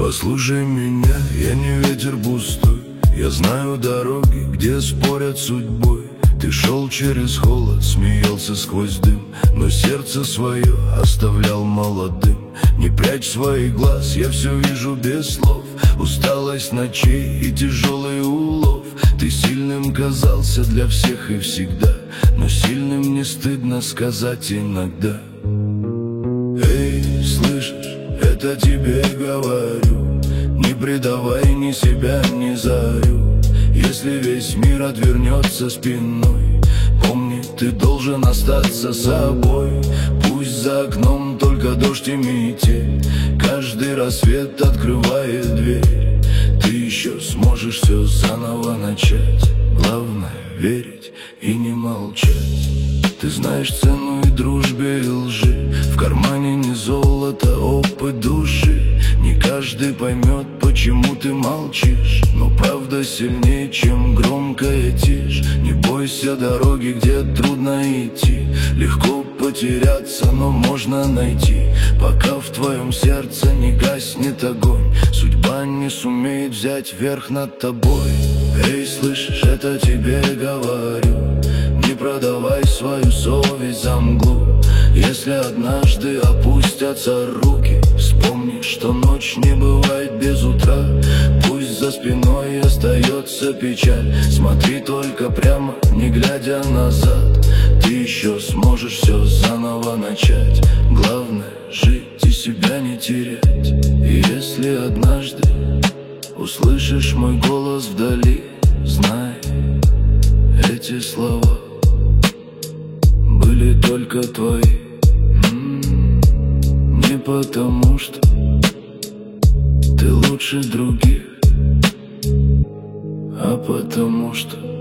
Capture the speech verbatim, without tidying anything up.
Послушай меня, я не ветер пустой. Я знаю дороги, где спорят судьбой. Ты шел через холод, смеялся сквозь дым, но сердце свое оставлял молодым. Не прячь своих глаз, я все вижу без слов. Усталость ночей и тяжелый улов. Ты сильным казался для всех и всегда, но сильным не стыдно сказать иногда. Эй, слышишь, это тебе говорю, не предавай ни себя, ни зарю. Если весь мир отвернется спиной, помни, ты должен остаться собой. Пусть за окном только дождь и метель, каждый рассвет открывает дверь. Ты еще сможешь все заново начать. Главное верить и не молчать. Ты знаешь цену и дружбе, и лжи. В кармане не золото, опыт души. Не каждый поймет, почему ты молчишь, но правда сильнее, чем громкая тишь. Не бойся дороги, где трудно идти. Легко потеряться, но можно найти. Пока в твоем сердце не гаснет огонь, судьба не сумеет взять верх над тобой. Эй, слышишь, это тебе говорю, не продавай свою совесть за мглу. Если однажды опустятся руки, вспомни, что ночь не бывает без утра. Пусть за спиной остается печаль, смотри только прямо, не глядя назад. Ты еще сможешь все заново начать. Главное жить и себя не терять. И если однажды услышишь мой голос вдали, знай, эти слова были только твои. Не потому что ты лучше других, а потому что